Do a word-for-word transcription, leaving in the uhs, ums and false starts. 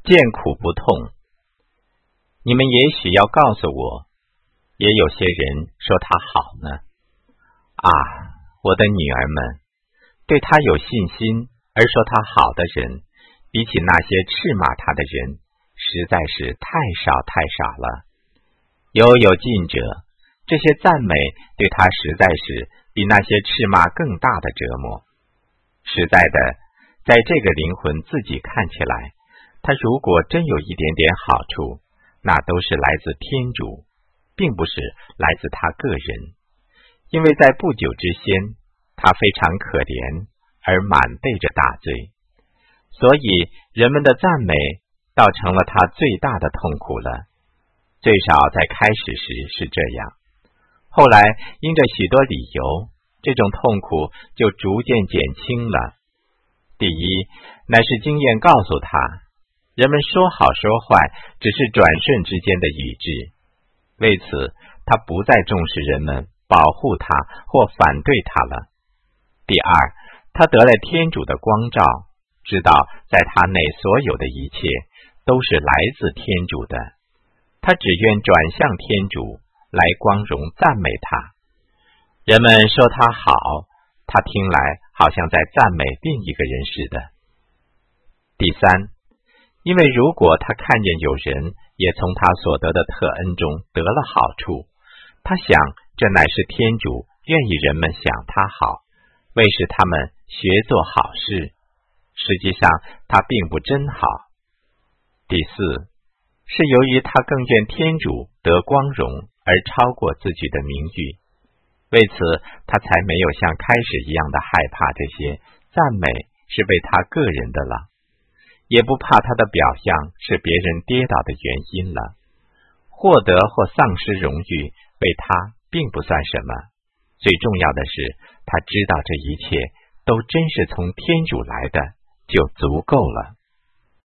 见苦不痛。你们也许要告诉我，也有些人说他好呢。啊，我的女儿们，对他有信心而说他好的人，比起那些斥骂他的人，实在是太少太少了。有有近者，这些赞美对他实在是比那些斥骂更大的折磨。实在的，在这个灵魂自己看起来，他如果真有一点点好处，那都是来自天主，并不是来自他个人。因为在不久之先，他非常可怜而满背着大罪，所以人们的赞美倒成了他最大的痛苦了。最少在开始时是这样，后来因着许多理由，这种痛苦就逐渐减轻了。第一，乃是经验告诉他，人们说好说坏只是转瞬之间的语句，为此他不再重视人们保护他或反对他了。第二，他得了天主的光照，知道在他内所有的一切都是来自天主的，他只愿转向天主来光荣赞美他。人们说他好，他听来好像在赞美另一个人似的。第三，因为如果他看见有人也从他所得的特恩中得了好处，他想这乃是天主愿意人们想他好，为使他们学做好事，实际上他并不真好。第四，是由于他更愿天主得光荣而超过自己的名誉，为此他才没有像开始一样的害怕这些赞美是为他个人的了，也不怕他的表象是别人跌倒的原因了。获得或丧失荣誉为他并不算什么，最重要的是他知道这一切都真是从天主来的，就足够了。